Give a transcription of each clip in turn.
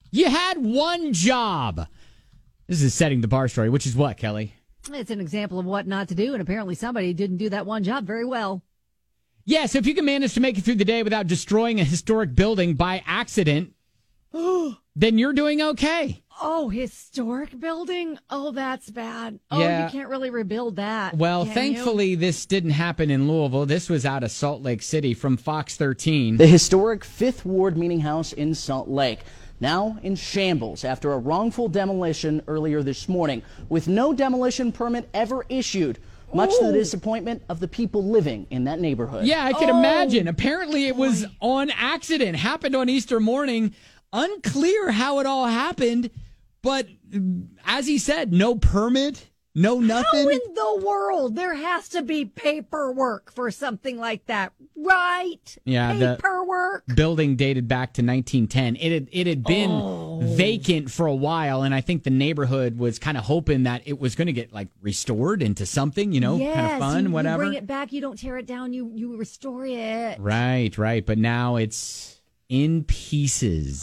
You had one job. This is setting the bar story, which is what, Kelly? It's an example of what not to do, and apparently somebody didn't do that one job very well. Yeah, so if you can manage to make it through the day without destroying a historic building by accident, then you're doing okay. Oh, historic building? Oh, that's bad. Oh, Yeah. You can't really rebuild that. Well, can thankfully, this didn't happen in Louisville. This was out of Salt Lake City from Fox 13. The historic Fifth Ward Meeting House in Salt Lake, now in shambles after a wrongful demolition earlier this morning, with no demolition permit ever issued, much to the disappointment of the people living in that neighborhood. Yeah, I can imagine. Apparently, it was on accident. Happened on Easter morning. Unclear how it all happened, but as he said, no permit, no nothing. How in the world? There has to be paperwork for something like that, right? Yeah, paperwork. The building dated back to 1910. It had been vacant for a while, and I think the neighborhood was kind of hoping that it was going to get like restored into something, kind of fun, whatever. You bring it back. You don't tear it down. You restore it. Right. But now it's in pieces.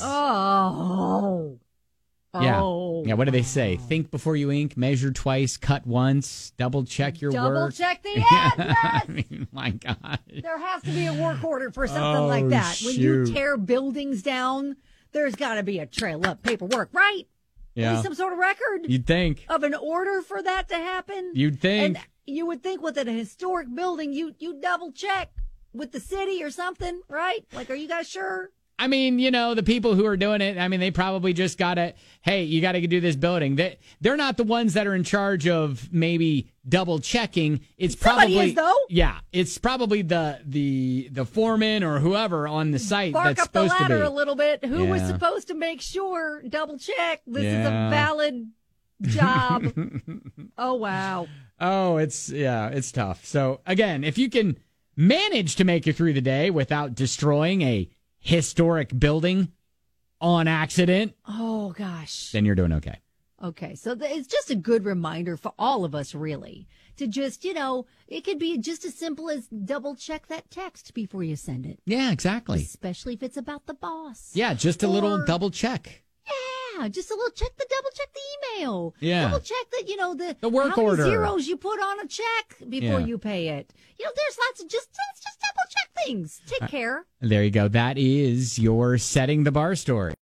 Oh. Yeah. What do they say? Think before you ink, measure twice, cut once, double check your work. Double check the address. I mean, my God. There has to be a work order for something like that. Shoot. When you tear buildings down, there's got to be a trail of paperwork, right? Yeah. At least some sort of record. You'd think. Of an order for that to happen. You'd think. And you would think with a historic building, you double check with the city or something, right? Like, are you guys sure? I mean, the people who are doing it, I mean, they probably just got to, hey, you got to do this building. They're not the ones that are in charge of maybe double checking. It's Somebody probably, is, though. Yeah, it's probably the foreman or whoever on the site Bark that's up the supposed to be. ladder a little bit. Who was Yeah. supposed to make sure, double check, this is a Yeah. valid job. Oh, wow. Oh, it's tough. So again, if you can manage to make it through the day without destroying a historic building on accident, Oh, gosh. then you're doing okay. Okay, so it's just a good reminder for all of us, really, to just, it could be just as simple as double check that text before you send it, Yeah, exactly. especially if it's about the boss. Yeah, just a little Or- double check. Yeah, just a little double check the email. Yeah. Double check that, The work how many order. zeros you put on a check before Yeah. you pay it. There's lots of just double check things. Take care. There you go. That is your Setting the Bar story.